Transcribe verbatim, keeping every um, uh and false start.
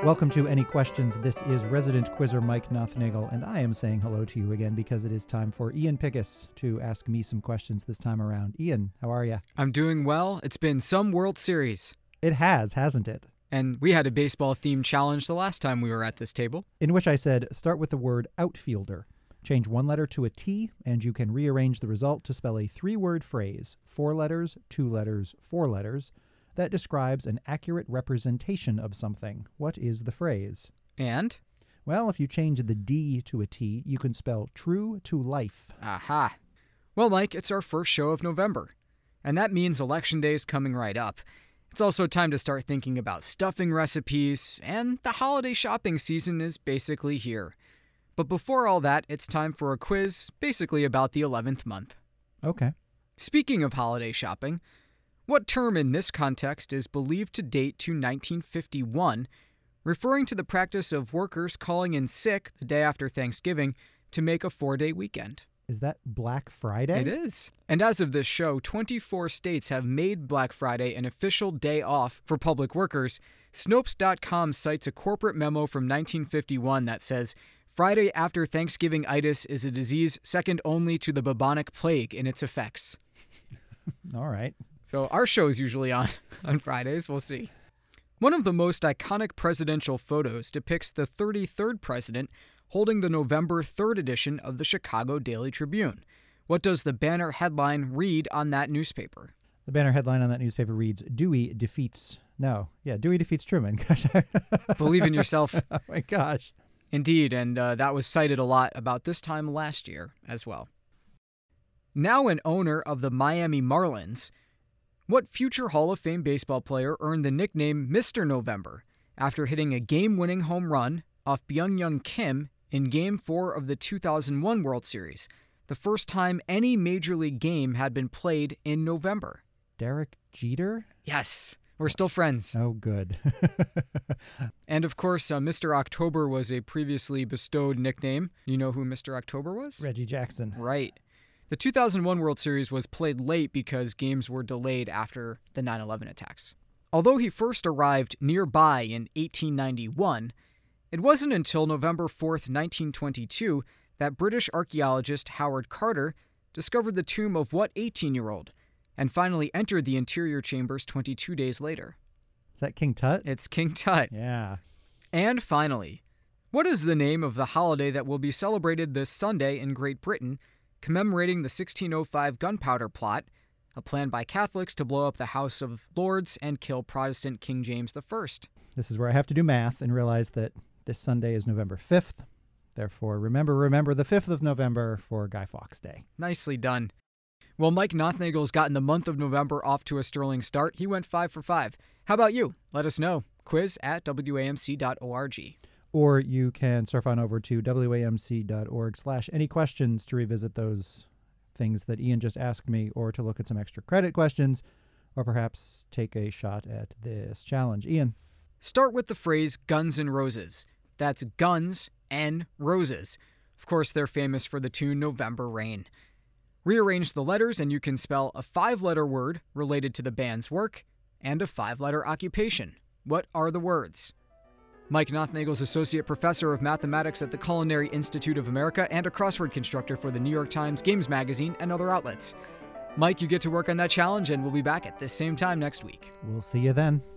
Welcome to Any Questions. This is resident quizzer Mike Nothnagel, and I am saying hello to you again because it is time for Ian Pickus to ask me some questions this time around. Ian, how are you? I'm doing well. It's been some World Series. It has, hasn't it? And we had a baseball-themed challenge the last time we were at this table. In which I said, start with the word outfielder. Change one letter to a T, and you can rearrange the result to spell a three-word phrase, four letters, two letters, four letters, that describes an accurate representation of something. What is the phrase? And? Well, if you change the D to a T, you can spell true to life. Aha. Well, Mike, it's our first show of November. And that means Election Day is coming right up. It's also time to start thinking about stuffing recipes, and the holiday shopping season is basically here. But before all that, it's time for a quiz basically about the eleventh month. Okay. Speaking of holiday shopping, what term in this context is believed to date to nineteen fifty-one, referring to the practice of workers calling in sick the day after Thanksgiving to make a four-day weekend? Is that Black Friday? It is. And as of this show, twenty-four states have made Black Friday an official day off for public workers. Snopes dot com cites a corporate memo from nineteen fifty-one that says, Friday after Thanksgiving-itis is a disease second only to the bubonic plague in its effects. All right. So our show is usually on on Fridays. We'll see. One of the most iconic presidential photos depicts the thirty-third president holding the November third edition of the Chicago Daily Tribune. What does the banner headline read on that newspaper? The banner headline on that newspaper reads, Dewey defeats... No. Yeah, Dewey defeats Truman. Gosh. Believe in yourself. Oh, my gosh. Indeed, and uh, that was cited a lot about this time last year as well. Now an owner of the Miami Marlins, what future Hall of Fame baseball player earned the nickname Mister November after hitting a game-winning home run off Byung-Hyun Kim in Game four of the two thousand one World Series, the first time any Major League game had been played in November? Derek Jeter? Yes, we're still friends. Oh, good. And of course, uh, Mister October was a previously bestowed nickname. You know who Mister October was? Reggie Jackson. Right. The two thousand one World Series was played late because games were delayed after the nine eleven attacks. Although he first arrived nearby in eighteen ninety-one, it wasn't until November fourth, nineteen twenty-two, that British archaeologist Howard Carter discovered the tomb of what eighteen-year-old, and finally entered the interior chambers twenty-two days later. Is that King Tut? It's King Tut. Yeah. And finally, what is the name of the holiday that will be celebrated this Sunday in Great Britain, commemorating the sixteen oh five Gunpowder Plot, a plan by Catholics to blow up the House of Lords and kill Protestant King James the First? This is where I have to do math and realize that this Sunday is November fifth. Therefore, remember, remember the fifth of November for Guy Fawkes Day. Nicely done. Well, Mike Nothnagel's gotten the month of November off to a sterling start. He went five for five. How about you? Let us know. Quiz at W A M C dot org. Or you can surf on over to W A M C dot org slash any questions to revisit those things that Ian just asked me, or to look at some extra credit questions, or perhaps take a shot at this challenge. Ian. Start with the phrase Guns N' Roses. That's Guns and Roses. Of course, they're famous for the tune November Rain. Rearrange the letters and you can spell a five-letter word related to the band's work and a five-letter occupation. What are the words? Mike Nothnagel's Associate Professor of Mathematics at the Culinary Institute of America and a crossword constructor for the New York Times, Games Magazine, and other outlets. Mike, you get to work on that challenge, and we'll be back at this same time next week. We'll see you then.